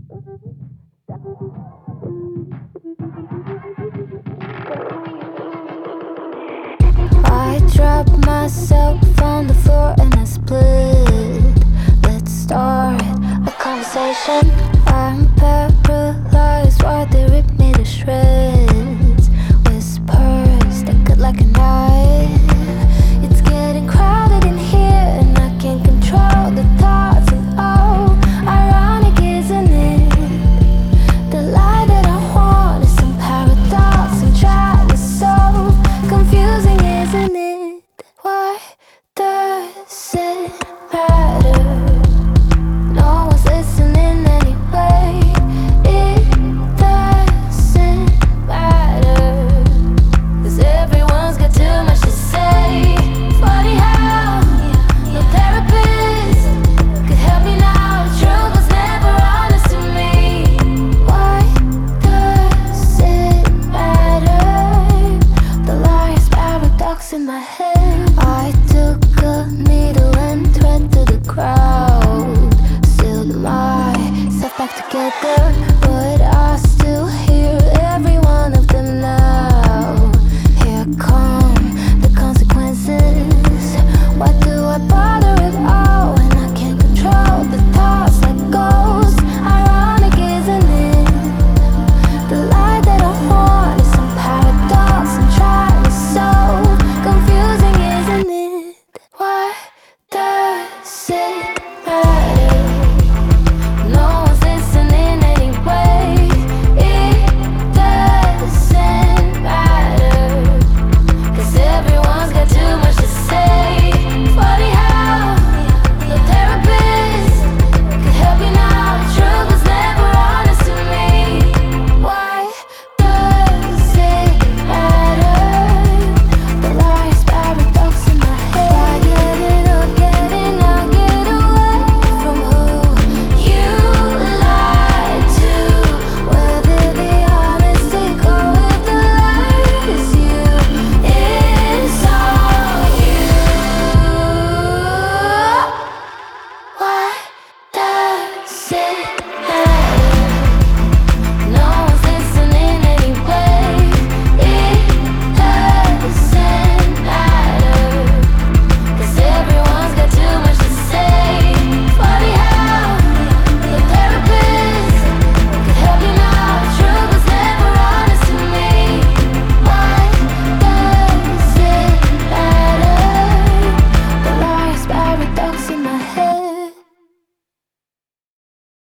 I dropped myself on the floor and I split. Let's start a conversation. I'm paralyzed while they rip me to shreds. Whispers that cut like a knife. It's getting crowded in here and I can't control the thoughts. And oh, ironic, isn't it? The lie that I want is some paradox I'm trying to solve. Confusing, isn't it? Why does it matter? No one's listening anyway. It doesn't matter, 'cause everyone's got too much to say. Funny how no therapist could help me now. The truth was never honest to me. Why does it matter? The liar's paradox in my head. I took a needle and thread to the crowd, sealed myself back together.